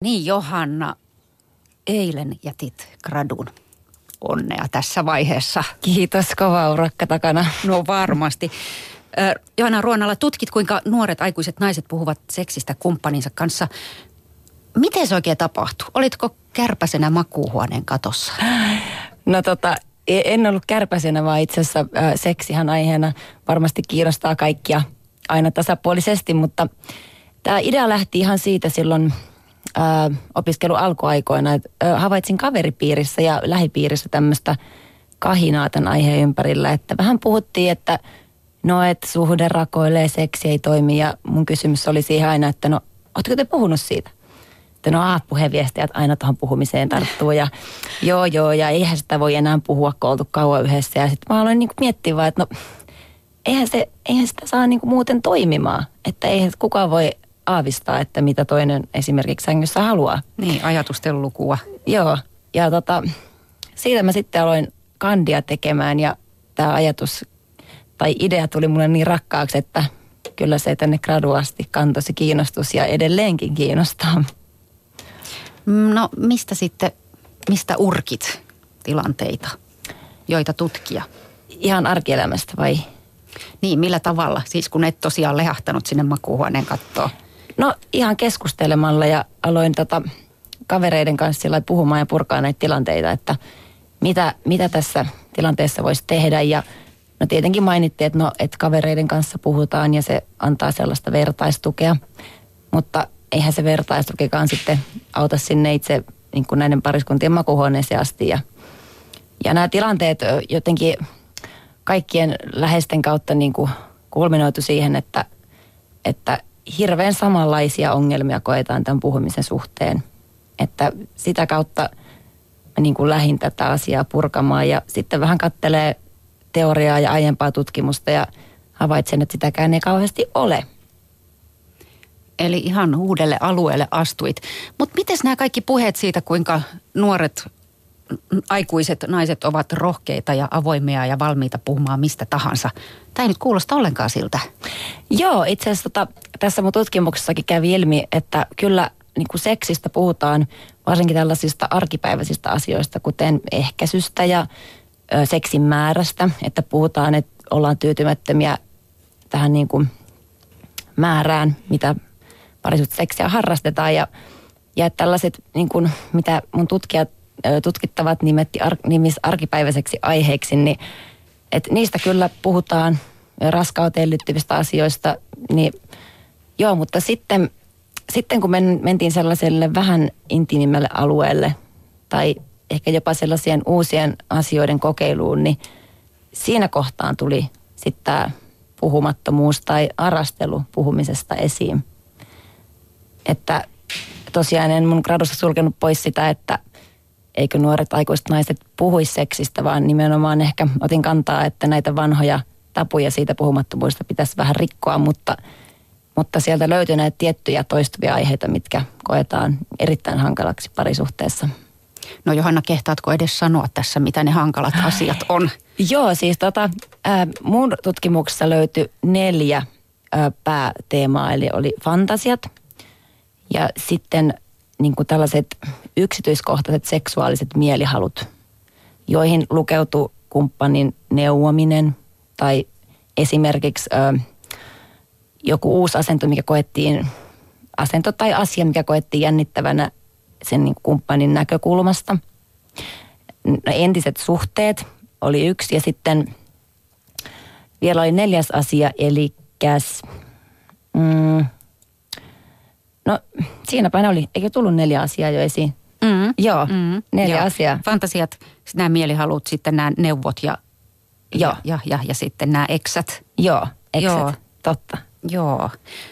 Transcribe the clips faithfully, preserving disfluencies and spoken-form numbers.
Niin Johanna, eilen jätit gradun. Onnea tässä vaiheessa. Kiitos, kova urakka takana. No varmasti. Äh, Johanna Ruonala, tutkit kuinka nuoret aikuiset naiset puhuvat seksistä kumppaninsa kanssa. Miten se oikein tapahtui? Olitko kärpäsenä makuuhuoneen katossa? No tota, en ollut kärpäsenä, vaan itse asiassa äh, seksihan aiheena varmasti kiinnostaa kaikkia aina tasapuolisesti, mutta tämä idea lähti ihan siitä silloin äh, opiskelun alkuaikoina, että äh, havaitsin kaveripiirissä ja lähipiirissä tämmöistä kahinaa tämän aiheen ympärillä, että vähän puhuttiin, että no, että suhde rakoilee, seksi ei toimi ja mun kysymys oli siihen aina, että no, ootteko te puhunut siitä? Että no, aah, puheviestejät aina tuohon puhumiseen tarttuu ja joo, joo, ja eihän sitä voi enää puhua, kun oltu kauan yhdessä. Ja sitten mä aloin niinku miettiä vaan, että no, eihän, se, eihän sitä saa niinku muuten toimimaan. Että eihän kukaan voi aavistaa, että mitä toinen esimerkiksi sängyssä haluaa. Niin, ajatusten lukua. Joo, ja tota, siitä mä sitten aloin kandia tekemään ja tämä ajatus tai idea tuli mulle niin rakkaaksi, että kyllä se tänne graduasti kantoi se kiinnostus ja edelleenkin kiinnostaa. No mistä sitten, mistä urkit tilanteita, joita tutkia? Ihan arkielämästä vai? Niin, millä tavalla? Siis kun et tosiaan lehahtanut sinne makuuhuoneen kattoon. No ihan keskustelemalla ja aloin tota kavereiden kanssa sillä puhumaan ja purkaa näitä tilanteita, että mitä, mitä tässä tilanteessa voisi tehdä. Ja no tietenkin mainittiin, että, no, että kavereiden kanssa puhutaan ja se antaa sellaista vertaistukea, mutta eihän se vertaistukekaan sitten auta sinne itse niin kuin näiden pariskuntien makuuhuoneeseen asti. Ja, ja nämä tilanteet jotenkin kaikkien läheisten kautta niin kuin kulminoitu siihen, että, että hirveän samanlaisia ongelmia koetaan tämän puhumisen suhteen. Että sitä kautta mä niin kuin lähdin tätä asiaa purkamaan ja sitten vähän kattelee teoriaa ja aiempaa tutkimusta ja havaitsen, että sitäkään ei kauheasti ole. Eli ihan uudelle alueelle astuit. Mutta miten nämä kaikki puheet siitä, kuinka nuoret aikuiset naiset ovat rohkeita ja avoimia ja valmiita puhumaan mistä tahansa? Tämä ei nyt kuulosta ollenkaan siltä. Joo, itse asiassa tota, tässä mun tutkimuksessakin kävi ilmi, että kyllä niin kuin seksistä puhutaan varsinkin tällaisista arkipäiväisistä asioista, kuten ehkäisystä ja ö, seksin määrästä. Että puhutaan, että ollaan tyytymättömiä tähän niin kuin määrään, mitä parisuhteessa seksiä harrastetaan. Ja, ja tällaiset, niin kuin, mitä mun tutkijat, tutkittavat nimetti ar, nimis arkipäiväiseksi aiheeksi, niin että niistä kyllä puhutaan raskauteen liittyvistä asioista. Niin, joo, mutta sitten, sitten kun men, mentiin sellaiselle vähän intiimimmälle alueelle tai ehkä jopa sellaisien uusien asioiden kokeiluun, niin siinä kohtaan tuli sitten tämä puhumattomuus tai arastelu puhumisesta esiin. Että tosiaan en mun gradussa sulkenut pois sitä, että eikö nuoret aikuiset naiset puhuisi seksistä, vaan nimenomaan ehkä otin kantaa, että näitä vanhoja tapuja siitä puhumattomuudesta pitäisi vähän rikkoa, mutta, mutta sieltä löytyy näitä tiettyjä toistuvia aiheita, mitkä koetaan erittäin hankalaksi parisuhteessa. No Johanna, kehtaatko edes sanoa tässä, mitä ne hankalat asiat on? Joo, siis tota, äh, mun tutkimuksessa löytyi neljä äh, pääteemaa, eli oli fantasiat ja sitten niin kuin tällaiset yksityiskohtaiset seksuaaliset mielihalut, joihin lukeutui kumppanin neuvominen tai esimerkiksi ö, joku uusi asento, mikä koettiin, asento tai asia, mikä koettiin jännittävänä sen niin kuin kumppanin näkökulmasta. Entiset suhteet oli yksi ja sitten vielä oli neljäs asia, eli käs... Mm, No siinäpä ne oli, eikö tullut neljä asiaa jo esiin? Mm. Joo, mm. neljä Joo. asiaa. Fantasiat, nämä mielihalut, sitten nämä neuvot ja, Joo. ja, ja, ja, ja sitten nämä eksät. Joo, eksät, Joo. totta. Joo.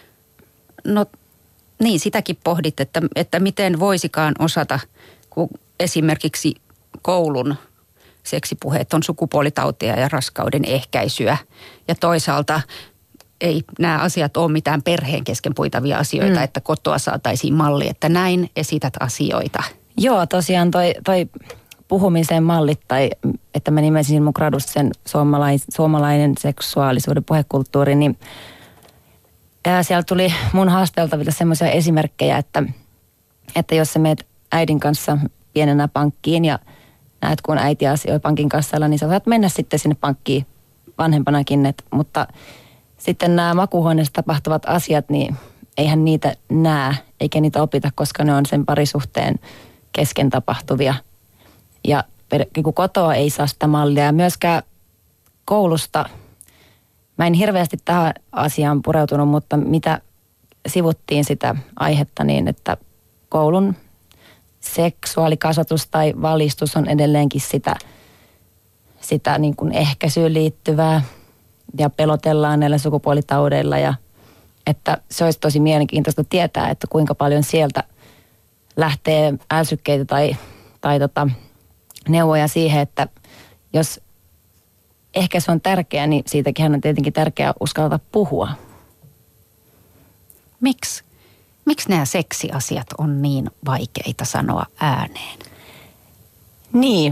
No niin, sitäkin pohdit, että, että miten voisikaan osata, kun esimerkiksi koulun seksipuheet on sukupuolitautia ja raskauden ehkäisyä ja toisaalta ei nämä asiat ole mitään perheen kesken puitavia asioita, mm. että kotoa saataisiin malli, että näin esität asioita. Joo, tosiaan toi, toi puhumisen mallit, tai että mä nimesin mun gradussa sen suomalais, suomalainen seksuaalisuuden puhekulttuuri, niin ää, siellä tuli mun haasteltaville semmoisia esimerkkejä, että että jos sä meet äidin kanssa pienenä pankkiin ja näet, kun äiti asioi pankin kassalla, niin sä saat mennä sitten sinne pankkiin vanhempanakin. Et, mutta sitten nämä makuuhuoneessa tapahtuvat asiat, niin eihän niitä näe eikä niitä opita, koska ne on sen parisuhteen kesken tapahtuvia. Ja kun kotoa ei saa sitä mallia ja myöskään koulusta, mä en hirveästi tähän asiaan pureutunut, mutta mitä sivuttiin sitä aihetta niin, että koulun seksuaalikasvatus tai valistus on edelleenkin sitä, sitä niin kuin ehkäisyyn liittyvää ja pelotellaan näillä sukupuolitaudeilla ja että se olisi tosi mielenkiintoista tietää, että kuinka paljon sieltä lähtee älsykkeitä tai, tai tota, neuvoja siihen, että jos ehkä se on tärkeää, niin siitäkin on tietenkin tärkeää uskaltaa puhua. Miksi? Miksi nämä seksiasiat on niin vaikeita sanoa ääneen? Niin.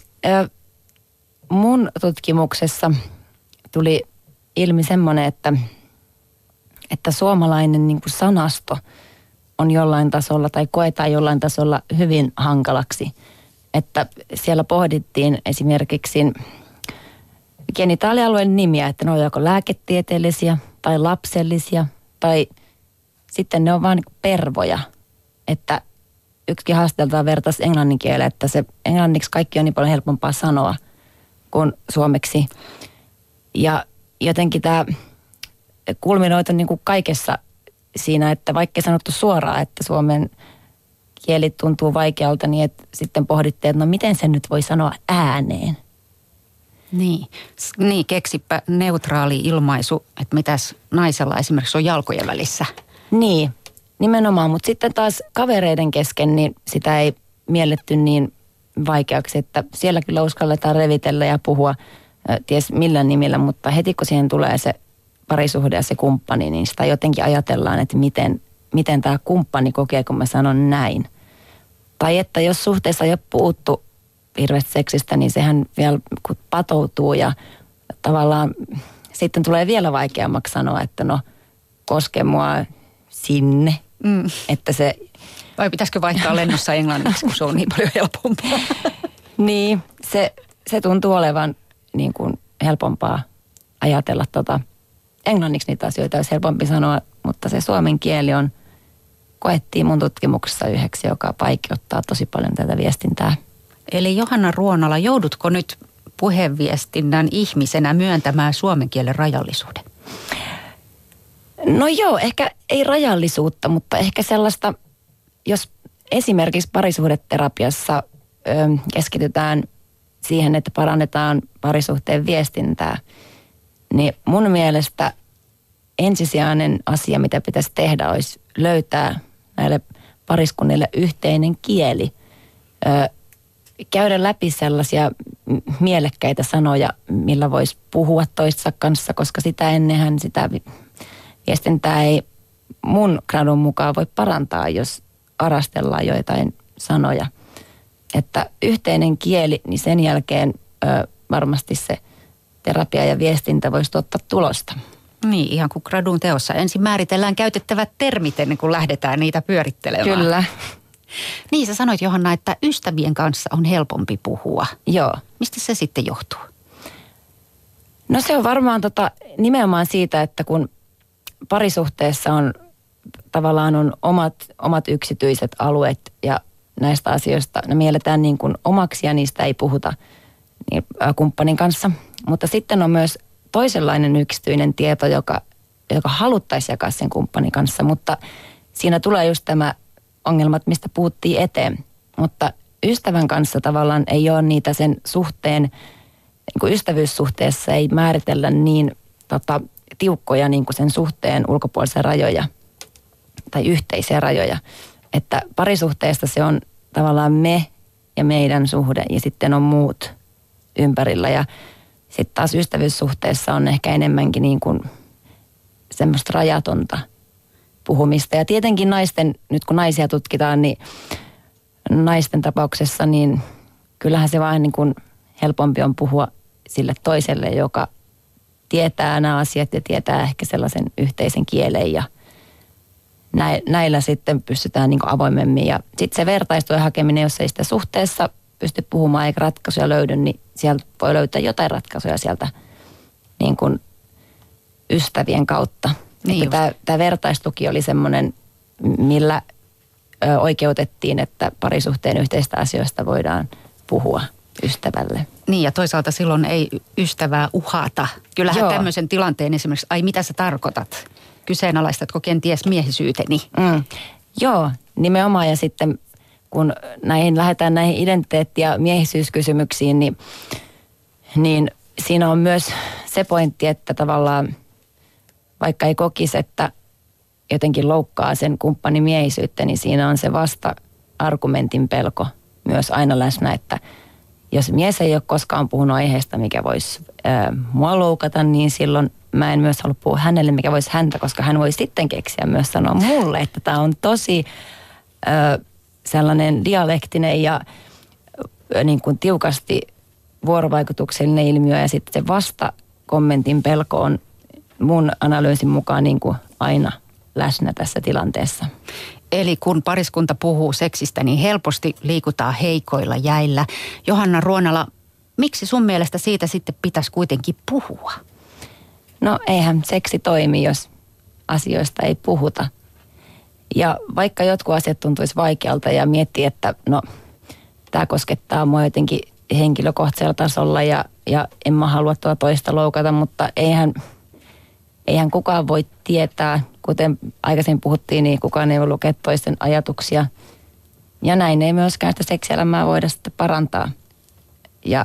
Mun tutkimuksessa tuli ilmi semmoinen, että, että suomalainen niin kuin sanasto on jollain tasolla tai koetaan jollain tasolla hyvin hankalaksi. Että siellä pohdittiin esimerkiksi genitaalialueen nimiä, että ne on joko lääketieteellisiä tai lapsellisia tai sitten ne on vaan niin pervoja. Että yksikin haasteltaan vertaisi englannin kielellä, että se englanniksi kaikki on niin paljon helpompaa sanoa kuin suomeksi. Ja jotenkin tämä kulminoitu niin kuin kaikessa siinä, että vaikka ei sanottu suoraan, että suomen kieli tuntuu vaikealta, niin että sitten pohdittiin, että no miten sen nyt voi sanoa ääneen. Niin, niin keksipä neutraali ilmaisu, että mitäs naisella esimerkiksi on jalkojen välissä. Niin, nimenomaan, mutta sitten taas kavereiden kesken, niin sitä ei mielletty niin vaikeaksi, että siellä kyllä uskalletaan revitellä ja puhua ties millä nimillä, mutta heti kun siihen tulee se parisuhde ja se kumppani, niin sitä jotenkin ajatellaan, että miten, miten tämä kumppani kokee, kun mä sanon näin. Tai että jos suhteessa ei ole puhuttu hirveästi seksistä, niin sehän vielä kun patoutuu ja tavallaan sitten tulee vielä vaikeammaksi sanoa, että no koske mua sinne, mm. että se... Vai pitäisikö vaihtaa lennossa englanniksi, kun se on niin paljon helpompaa? Niin, se, se tuntuu olevan niin kuin helpompaa ajatella tota, englanniksi niitä asioita olisi helpompi sanoa, mutta se suomen kieli on, koettiin mun tutkimuksessa yhdeksi, joka vaikeuttaa tosi paljon tätä viestintää. Eli Johanna Ruonala, joudutko nyt puheviestinnän ihmisenä myöntämään suomen kielen rajallisuuden? No joo, ehkä ei rajallisuutta, mutta ehkä sellaista, jos esimerkiksi parisuhdeterapiassa ö, keskitytään siihen, että parannetaan parisuhteen viestintää, niin mun mielestä ensisijainen asia, mitä pitäisi tehdä, olisi löytää näille pariskunnille yhteinen kieli. Ö, käydä läpi sellaisia mielekkäitä sanoja, millä voisi puhua toistensa kanssa, koska sitä ennenhän sitä viestintää ei mun gradun mukaan voi parantaa, jos arastellaan joitain sanoja. Että yhteinen kieli, niin sen jälkeen ö, varmasti se terapia ja viestintä voisi tuottaa tulosta. Niin, ihan kuin gradun teossa. Ensin määritellään käytettävät termit ennen kuin lähdetään niitä pyörittelemään. Kyllä. Niin, sä sanoit Johanna, että ystävien kanssa on helpompi puhua. Joo. Mistä se sitten johtuu? No se on varmaan tota, nimenomaan siitä, että kun parisuhteessa on tavallaan on omat, omat yksityiset alueet ja näistä asioista ne mielletään niin kuin omaksi ja niistä ei puhuta niin, ä, kumppanin kanssa. Mutta sitten on myös toisenlainen yksityinen tieto, joka, joka haluttaisiin jakaa sen kumppanin kanssa, mutta siinä tulee just tämä ongelmat, mistä puhuttiin eteen. Mutta ystävän kanssa tavallaan ei ole niitä sen suhteen, niin kuin ystävyyssuhteessa ei määritellä niin tota, tiukkoja niin kuin sen suhteen ulkopuolisia rajoja tai yhteisiä rajoja. Että parisuhteesta se on tavallaan me ja meidän suhde ja sitten on muut ympärillä. Ja sitten taas ystävyyssuhteessa on ehkä enemmänkin niin kuin semmoista rajatonta puhumista. Ja tietenkin naisten, nyt kun naisia tutkitaan, niin naisten tapauksessa, niin kyllähän se vaan niin kuin helpompi on puhua sille toiselle, joka tietää nämä asiat ja tietää ehkä sellaisen yhteisen kielen ja näillä sitten pystytään niin kuin avoimemmin. Ja sitten se vertaistuen hakeminen, jos ei sitä suhteessa pysty puhumaan eikä ratkaisuja löydy, niin sieltä voi löytää jotain ratkaisuja sieltä niin kuin ystävien kautta. Niin tämä, tämä vertaistuki oli semmoinen, millä ö, oikeutettiin, että parisuhteen yhteistä asioista voidaan puhua ystävälle. Niin, ja toisaalta silloin ei ystävää uhata. Kyllähän Joo. tämmöisen tilanteen esimerkiksi, ai mitä sä tarkoitat? Kyseenalaistatko kenties miehisyyteni? Mm. Joo, nimenomaan. Ja sitten kun näihin lähdetään näihin identiteetti- ja miehisyyskysymyksiin, niin, niin siinä on myös se pointti, että tavallaan vaikka ei kokisi, että jotenkin loukkaa sen kumppanin miehisyyttä, niin siinä on se vasta-argumentin pelko myös aina läsnä, että jos mies ei ole koskaan puhunut aiheesta, mikä voisi ää, mua loukata, niin silloin mä en myös halua puhua hänelle, mikä voisi häntä, koska hän voi sitten keksiä myös sanoa mulle, että tämä on tosi ää, sellainen dialektinen ja ää, niin kuin tiukasti vuorovaikutuksellinen ilmiö, ja sitten se vasta-kommentin pelko on mun analyysin mukaan niin kuin aina läsnä tässä tilanteessa. Eli kun pariskunta puhuu seksistä, niin helposti liikutaan heikoilla jäillä. Johanna Ruonala, miksi sun mielestä siitä sitten pitäisi kuitenkin puhua? No eihän seksi toimi, jos asioista ei puhuta. Ja vaikka jotkut asiat tuntuisi vaikealta ja miettii, että no tämä koskettaa mua jotenkin henkilökohtaisella tasolla ja, ja en mä halua tuota toista loukata, mutta eihän, eihän kukaan voi tietää, kuten aikaisemmin puhuttiin, niin kukaan ei voi lukea toisten ajatuksia. Ja näin ei myöskään sitä seksielämää voida sitten parantaa. Ja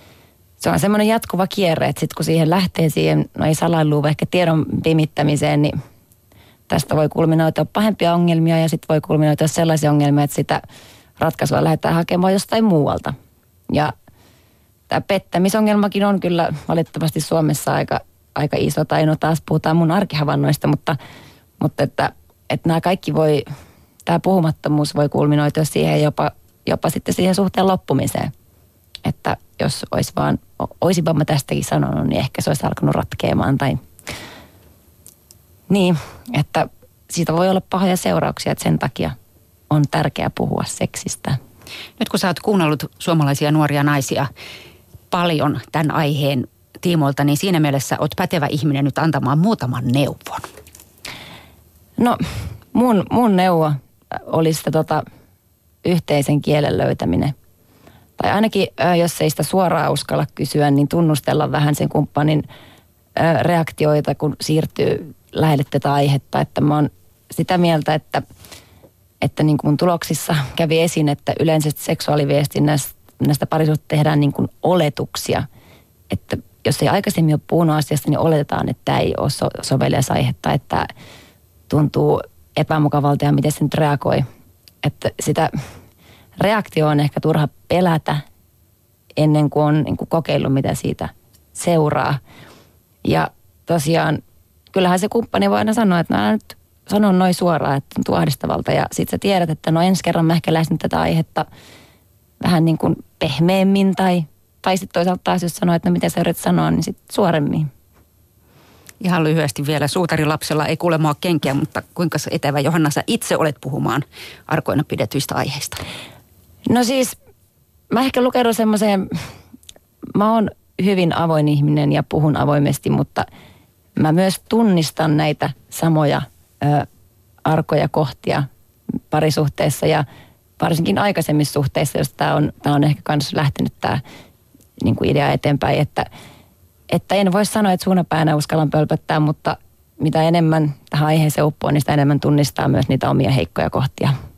se on semmoinen jatkuva kierre, että sitten kun siihen lähtee siihen, no ei salailuun, ehkä tiedon pimittämiseen, niin tästä voi kulminoitua pahempia ongelmia ja sitten voi kulminoitua sellaisia ongelmia, että sitä ratkaisua lähdetään hakemaan jostain muualta. Ja tämä pettämisongelmakin on kyllä valitettavasti Suomessa aika, aika iso, tai no taas puhutaan mun arkihavainnoista, mutta, mutta että, että nämä kaikki voi, tämä puhumattomuus voi kulminoitua siihen jopa, jopa sitten siihen suhteen loppumiseen. Että jos olisi vaan, olisinpa mä tästäkin sanonut, niin ehkä se olisi alkanut ratkeamaan tai niin, että siitä voi olla pahoja seurauksia, että sen takia on tärkeää puhua seksistä. Nyt kun sä oot kuunnellut suomalaisia nuoria naisia paljon tämän aiheen tiimoilta, niin siinä mielessä oot pätevä ihminen nyt antamaan muutaman neuvon. No mun, mun neuvo olisi sitä tota, yhteisen kielen löytäminen. Tai ainakin, jos ei sitä suoraan uskalla kysyä, niin tunnustella vähän sen kumppanin reaktioita, kun siirtyy lähelle tätä aihetta. Että mä oon sitä mieltä, että, että niin kuin tuloksissa kävi esiin, että yleensä seksuaaliviestinnästä näistä parisuhteista tehdään niin kuin oletuksia. Että jos ei aikaisemmin ole puhunut asiasta, niin oletetaan, että tämä ei ole so- sovelias aihetta, että tuntuu epämukavalta ja miten se nyt reagoi. Että sitä reaktio on ehkä turha pelätä ennen kuin on niin kuin kokeillut, mitä siitä seuraa. Ja tosiaan, kyllähän se kumppani voi aina sanoa, että mä nyt sanon noin suoraan, että tuntuu ahdistavalta. Ja sit sä tiedät, että no ensi kerran mä ehkä läsnän tätä aihetta vähän niin kuin pehmeämmin. Tai, tai sitten toisaalta taas, jos sanoo, että no mitä sä yrität sanoa, niin sitten suoremmin. Ihan lyhyesti vielä. Suutarilapsella ei kuule mua kenkiä, mutta kuinka etevä Johanna sä itse olet puhumaan arkoina pidetyistä aiheista? No siis, mä ehkä lukenut semmoiseen, mä oon hyvin avoin ihminen ja puhun avoimesti, mutta mä myös tunnistan näitä samoja ö, arkoja kohtia parisuhteessa ja varsinkin aikaisemmissa suhteissa, jos tää on, tää on ehkä kans lähtenyt tää niin kuin idea eteenpäin, että, että en voi sanoa, että suunapäänä uskallan pölpöttää, mutta mitä enemmän tähän aiheeseen uppoo, niin sitä enemmän tunnistaa myös niitä omia heikkoja kohtia.